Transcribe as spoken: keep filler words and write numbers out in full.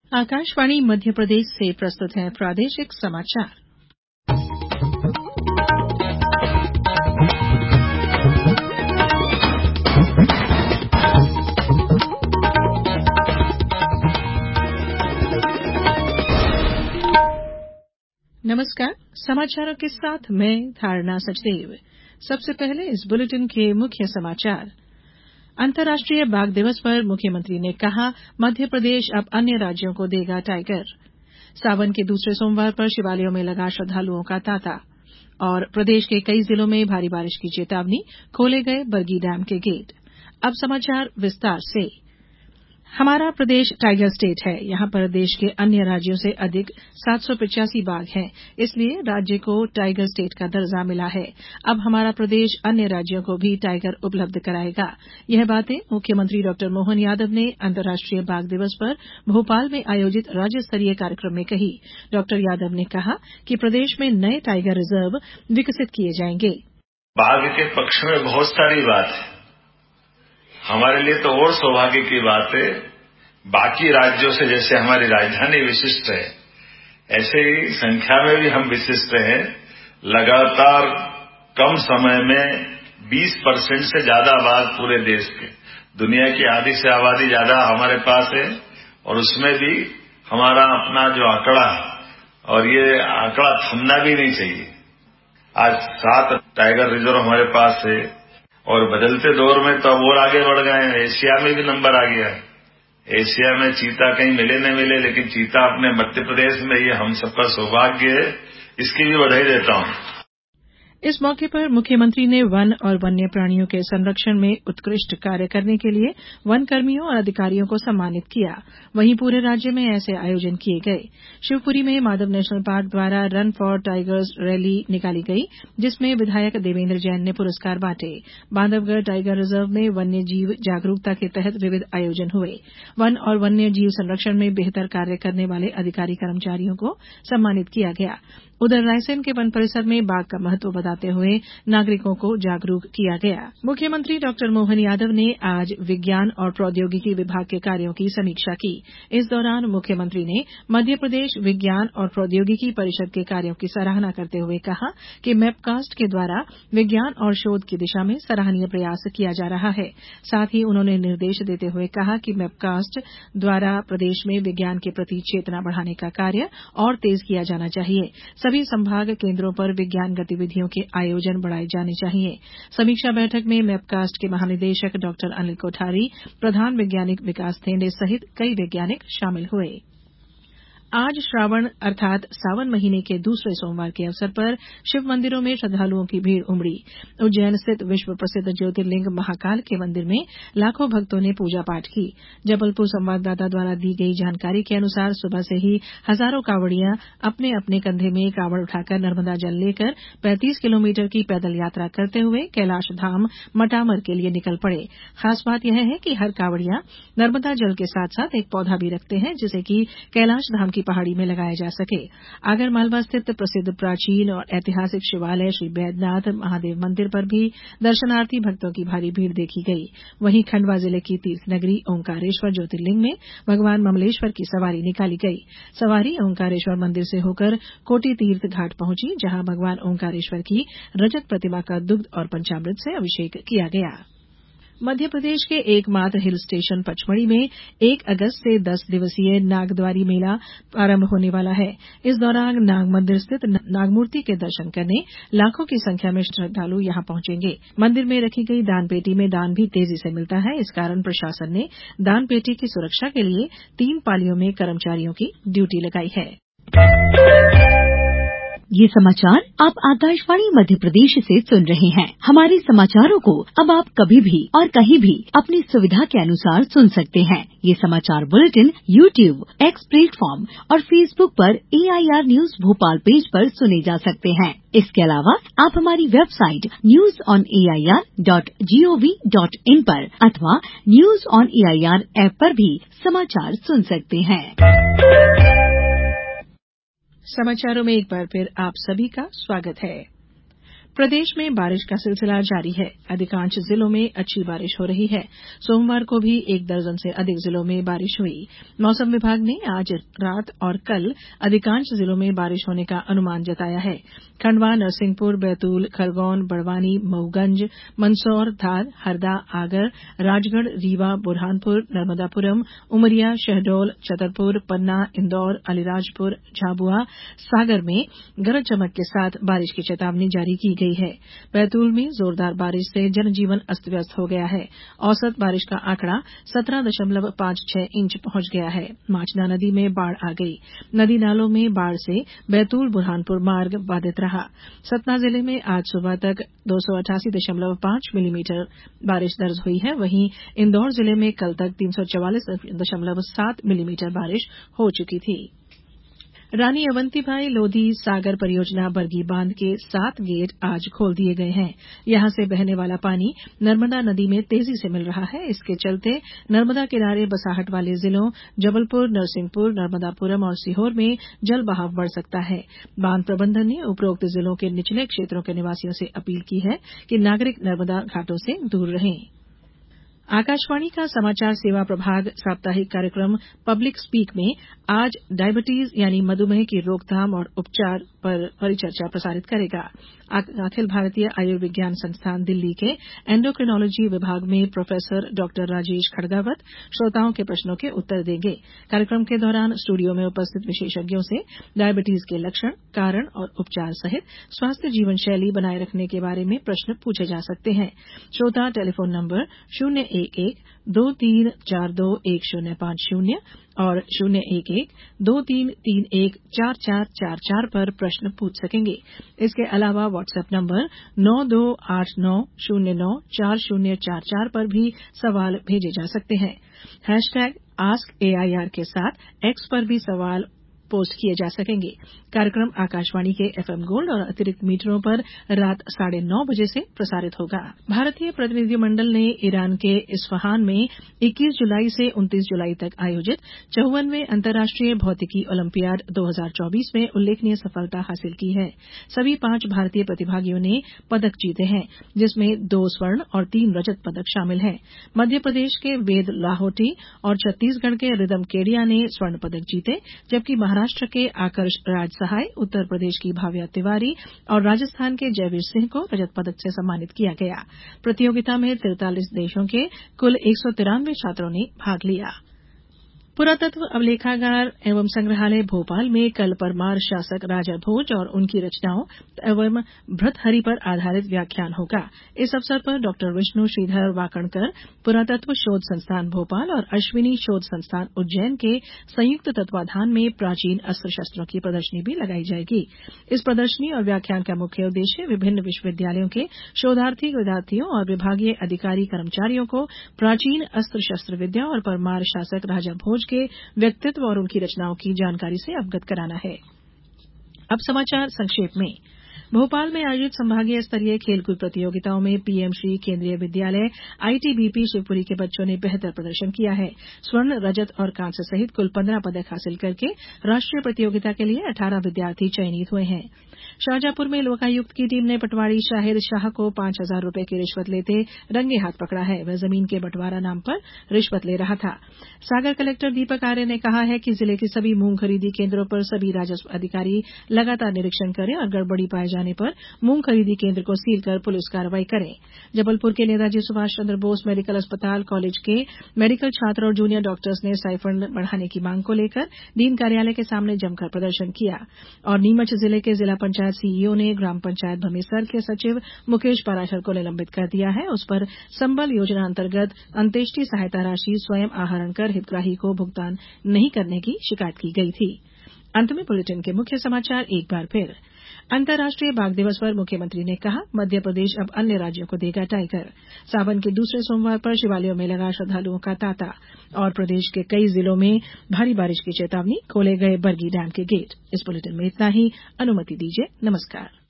आकाशवाणी मध्य प्रदेश से प्रस्तुत है प्रादेशिक समाचार। नमस्कार, समाचारों के साथ मैं धारणा सचदेव। सबसे पहले इस बुलेटिन के मुख्य समाचार। अंतर्राष्ट्रीय बाघ दिवस पर मुख्यमंत्री ने कहा, मध्य प्रदेश अब अन्य राज्यों को देगा टाइगर। सावन के दूसरे सोमवार पर शिवालयों में लगा श्रद्धालुओं का तांता। और प्रदेश के कई जिलों में भारी बारिश की चेतावनी, खोले गए बरगी डैम के गेट। अब समाचार विस्तार से। हमारा प्रदेश टाइगर स्टेट है। यहां पर देश के अन्य राज्यों से अधिक सात सौ पचासी बाघ हैं, इसलिए राज्य को टाइगर स्टेट का दर्जा मिला है। अब हमारा प्रदेश अन्य राज्यों को भी टाइगर उपलब्ध कराएगा। यह बातें मुख्यमंत्री डॉ मोहन यादव ने अंतर्राष्ट्रीय बाघ दिवस पर भोपाल में आयोजित राज्य स्तरीय कार्यक्रम में कही। डॉ यादव ने कहा कि प्रदेश में नए टाइगर रिजर्व विकसित किए जाएंगे। बाघ के पक्ष में बहुत सारी बात है। हमारे लिए तो और सौभाग्य की बात है, बाकी राज्यों से जैसे हमारी राजधानी विशिष्ट है, ऐसे ही संख्या में भी हम विशिष्ट हैं। लगातार कम समय में बीस परसेंट से ज्यादा बाघ पूरे देश के, दुनिया की आधी से आबादी ज्यादा हमारे पास है, और उसमें भी हमारा अपना जो आंकड़ा है, और ये आंकड़ा थमना भी नहीं चाहिए। आज सात टाइगर रिजर्व हमारे पास है, और बदलते दौर में तो अब और आगे बढ़ गए हैं। एशिया में भी नंबर आ गया है। एशिया में चीता कहीं मिले न मिले, लेकिन चीता अपने मध्य प्रदेश में, ये हम सबका सौभाग्य है। इसकी भी बधाई देता हूं। इस मौके पर मुख्यमंत्री ने वन और वन्य प्राणियों के संरक्षण में उत्कृष्ट कार्य करने के लिए वन कर्मियों और अधिकारियों को सम्मानित किया। वहीं पूरे राज्य में ऐसे आयोजन किए गए। शिवपुरी में माधव नेशनल पार्क द्वारा रन फॉर टाइगर्स रैली निकाली गई, जिसमें विधायक देवेंद्र जैन ने पुरस्कार बांटे। बांधवगढ़ टाइगर रिजर्व में वन्य जीव जागरूकता के तहत विविध आयोजन हुए। वन और वन्य जीव संरक्षण में बेहतर कार्य करने वाले अधिकारी कर्मचारियों को सम्मानित किया गया। उधर रायसेन के वन परिसर में बाघ का महत्व बताते हुए नागरिकों को जागरूक किया गया। मुख्यमंत्री डॉ मोहन यादव ने आज विज्ञान और प्रौद्योगिकी विभाग के कार्यों की समीक्षा की। इस दौरान मुख्यमंत्री ने मध्य प्रदेश विज्ञान और प्रौद्योगिकी परिषद के कार्यों की सराहना करते हुए कहा कि मैपकास्ट के द्वारा विज्ञान और शोध की दिशा में सराहनीय प्रयास किया जा रहा है। साथ ही उन्होंने निर्देश देते हुए कहा कि मैपकास्ट द्वारा प्रदेश में विज्ञान के प्रति चेतना बढ़ाने का कार्य और तेज किया जाना चाहिए। सभी संभाग केंद्रों पर विज्ञान गतिविधियों के आयोजन बढ़ाए जाने चाहिए। समीक्षा बैठक में मैपकास्ट के महानिदेशक डॉ अनिल कोठारी, प्रधान वैज्ञानिक विकास थेंडे सहित कई वैज्ञानिक शामिल हुए। आज श्रावण अर्थात सावन महीने के दूसरे सोमवार के अवसर पर शिव मंदिरों में श्रद्धालुओं की भीड़ उमड़ी। उज्जैन स्थित विश्व प्रसिद्ध ज्योतिर्लिंग महाकाल के मंदिर में लाखों भक्तों ने पूजा पाठ की। जबलपुर संवाददाता द्वारा दी गई जानकारी के अनुसार सुबह से ही हजारों कांवड़ियां अपने अपने कंधे में कांवड़ उठाकर नर्मदा जल लेकर पैंतीस किलोमीटर की पैदल यात्रा करते हुए कैलाश धाम मटामर के लिए निकल पड़े। खास बात यह है कि हर कांवड़िया नर्मदा जल के साथ साथ एक पौधा भी रखते हैं, जिसे कि कैलाश धाम की पहाड़ी में लगाया जा सके। आगर मालवा स्थित प्रसिद्ध प्राचीन और ऐतिहासिक शिवालय श्री बैद्यनाथ महादेव मंदिर पर भी दर्शनार्थी भक्तों की भारी भीड़ देखी गई। वहीं खंडवा जिले की तीर्थ नगरी ओंकारेश्वर ज्योतिर्लिंग में भगवान ममलेश्वर की सवारी निकाली गई। सवारी ओंकारेश्वर मंदिर से होकर कोटी तीर्थ घाट पहुंची, जहां भगवान ओंकारेश्वर की रजत प्रतिमा का दुग्ध और पंचामृत से अभिषेक किया गया। मध्य प्रदेश के एकमात्र हिल स्टेशन पचमढ़ी में एक अगस्त से दस दिवसीय नागद्वारी मेला प्रारंभ होने वाला है। इस दौरान नाग मंदिर स्थित नागमूर्ति के दर्शन करने लाखों की संख्या में श्रद्धालु यहां पहुंचेंगे। मंदिर में रखी गई दान पेटी में दान भी तेजी से मिलता है। इस कारण प्रशासन ने दान पेटी की सुरक्षा के लिए तीन पालियों में कर्मचारियों की ड्यूटी लगाई है। ये समाचार आप आकाशवाणी मध्य प्रदेश से सुन रहे हैं। हमारे समाचारों को अब आप कभी भी और कहीं भी अपनी सुविधा के अनुसार सुन सकते हैं। ये समाचार बुलेटिन यूट्यूब, एक्स प्लेटफॉर्म और फेसबुक पर A I R news Bhopal page पर सुने जा सकते हैं। इसके अलावा आप हमारी website news on A I R dot G O V dot in पर अथवा news on A I R app पर भी समाचार सुन सकते हैं। समाचारों में एक बार फिर आप सभी का स्वागत है। प्रदेश में बारिश का सिलसिला जारी है। अधिकांश जिलों में अच्छी बारिश हो रही है। सोमवार को भी एक दर्जन से अधिक जिलों में बारिश हुई। मौसम विभाग ने आज रात और कल अधिकांश जिलों में बारिश होने का अनुमान जताया है। खंडवा, नरसिंहपुर, बैतूल, खरगोन, बड़वानी, मऊगंज, मंदसौर, धार, हरदा, आगर, राजगढ़, रीवा, बुरहानपुर, नर्मदापुरम, उमरिया, शहडोल, छतरपुर, पन्ना, इंदौर, अलीराजपुर, झाबुआ, सागर में गरज चमक के साथ बारिश की चेतावनी जारी की गई है। बैतूल में जोरदार बारिश से जनजीवन अस्त व्यस्त हो गया है। औसत बारिश का आंकड़ा सत्रह दशमलव पांच छह इंच पहुंच गया है। माचना नदी में बाढ़ आ गई। नदी नालों में बाढ़ से बैतूल बुरहानपुर मार्ग बाधित रहा। सतना जिले में आज सुबह तक दो सौ अठासी दशमलव पांच मिलीमीटर बारिश दर्ज हुई है। वहीं इंदौर जिले में कल तक तीन सौ चवालीस दशमलव सात मिलीमीटर बारिश हो चुकी थी। रानी अवंतीबाई लोधी सागर परियोजना बरगी बांध के सात गेट आज खोल दिए गए हैं। यहां से बहने वाला पानी नर्मदा नदी में तेजी से मिल रहा है। इसके चलते नर्मदा किनारे बसाहट वाले जिलों जबलपुर, नरसिंहपुर, नर्मदापुरम और सीहोर में जल बहाव बढ़ सकता है। बांध प्रबंधन ने उपरोक्त जिलों के निचले क्षेत्रों के निवासियों से अपील की है कि नागरिक नर्मदा घाटों से दूर रहें। आकाशवाणी का समाचार सेवा प्रभाग साप्ताहिक कार्यक्रम पब्लिक स्पीक में आज डायबिटीज यानी मधुमेह की रोकथाम और उपचार पर परिचर्चा प्रसारित करेगा। अखिल भारतीय आयुर्विज्ञान संस्थान दिल्ली के एंडोक्रिनोलॉजी विभाग में प्रोफेसर डॉक्टर राजेश खड़गावत श्रोताओं के प्रश्नों के उत्तर देंगे। कार्यक्रम के दौरान स्टूडियो में उपस्थित विशेषज्ञों से डायबिटीज के लक्षण, कारण और उपचार सहित स्वास्थ्य जीवन शैली बनाए रखने के बारे में प्रश्न पूछे जा सकते हैं। श्रोता टेलीफोन नंबर शून्य एक एक दो तीन चार दो एक शून्य पांच शून्य और शून्य एक एक दो तीन तीन एक चार चार चार चार पर प्रश्न पूछ सकेंगे। इसके अलावा व्हाट्सएप नंबर नौ दो आठ नौ शून्य नौ चार शून्य चार चार पर भी सवाल भेजे जा सकते हैं। हैशटैग आस्क एआईआर के साथ एक्स पर भी सवाल पोस्ट किए जा सकेंगे। कार्यक्रम आकाशवाणी के एफएम गोल्ड और अतिरिक्त मीटरों पर रात साढ़े नौ बजे से प्रसारित होगा। भारतीय प्रतिनिधिमंडल ने ईरान के इस्फहान में इक्कीस जुलाई से उनतीस जुलाई तक आयोजित चौवनवें अंतर्राष्ट्रीय भौतिकी ओलंपियाड दो हज़ार चौबीस में उल्लेखनीय सफलता हासिल की है। सभी पांच भारतीय प्रतिभागियों ने पदक जीते हैं, जिसमें दो स्वर्ण और तीन रजत पदक शामिल हैं। मध्य प्रदेश के वेद लाहोटी और छत्तीसगढ़ के रिदम केडिया ने स्वर्ण पदक जीते, जबकि महाराष्ट्र के आकर्ष राज सहाय, उत्तर प्रदेश की भाव्या तिवारी और राजस्थान के जयवीर सिंह को रजत पदक से सम्मानित किया गया। प्रतियोगिता में तैंतालीस देशों के कुल एक सौ तिरानवे छात्रों ने भाग लिया। पुरातत्व अभिलेखागार एवं संग्रहालय भोपाल में कल परमार शासक राजा भोज और उनकी रचनाओं एवं भर्तृहरि पर आधारित व्याख्यान होगा। इस अवसर पर डॉक्टर विष्णु श्रीधर वाकणकर पुरातत्व शोध संस्थान भोपाल और अश्विनी शोध संस्थान उज्जैन के संयुक्त तत्वाधान में प्राचीन अस्त्र शस्त्रों की प्रदर्शनी भी लगाई जाएगी। इस प्रदर्शनी और व्याख्यान का मुख्य उद्देश्य विभिन्न विश्वविद्यालयों के शोधार्थी विद्यार्थियों और विभागीय अधिकारी कर्मचारियों को प्राचीन अस्त्र शस्त्र विद्या और परमार शासक राजा भोज के व्यक्तित्व और उनकी रचनाओं की जानकारी से अवगत कराना है। अब समाचार संक्षेप में। भोपाल में आयोजित संभागीय स्तरीय खेलकूद प्रतियोगिताओं में पीएम श्री केंद्रीय विद्यालय आईटीबीपी शिवपुरी के बच्चों ने बेहतर प्रदर्शन किया है। स्वर्ण, रजत और कांस्य सहित कुल पंद्रह पदक हासिल करके राष्ट्रीय प्रतियोगिता के लिए अठारह विद्यार्थी चयनित हुए हैं। शाहजहांपुर में लोकायुक्त की टीम ने पटवारी शाहिद शाह को पांच हजार रूपये की रिश्वत लेते रंगे हाथ पकड़ा है। वह जमीन के बंटवारा नाम पर रिश्वत ले रहा था। सागर कलेक्टर दीपक आर्य ने कहा है कि जिले के सभी मूंग खरीदी केंद्रों पर सभी राजस्व अधिकारी लगातार निरीक्षण करें और गड़बड़ी पाए जाने पर मूंग खरीदी केंद्र को सील कर पुलिस कार्रवाई करें। जबलपुर के नेताजी सुभाष चंद्र बोस मेडिकल अस्पताल कॉलेज के मेडिकल छात्र और जूनियर डॉक्टर्स ने स्टाइफंड बढ़ाने की मांग को लेकर डीन कार्यालय के सामने जमकर प्रदर्शन किया। और नीमच जिले के जिला पंचायत सीईओ ने ग्राम पंचायत भमीसर के सचिव मुकेश पाराशर को निलंबित कर दिया है। उस पर संबल योजना अंतर्गत अंत्येष्टि सहायता राशि स्वयं आहरण कर हितग्राही को भुगतान नहीं करने की शिकायत की गई थी। अंत में बुलेटिन के मुख्य समाचार एक बार फिर। अंतर्राष्ट्रीय बाघ दिवस पर मुख्यमंत्री ने कहा, मध्य प्रदेश अब अन्य राज्यों को देगा टाइगर। सावन के दूसरे सोमवार पर शिवालयों में लगा श्रद्धालुओं का तांता। और प्रदेश के कई जिलों में भारी बारिश की चेतावनी, खोले गए बरगी डैम के गेट। इस बुलेटिन में इतना ही। अनुमति दीजिए। नमस्कार।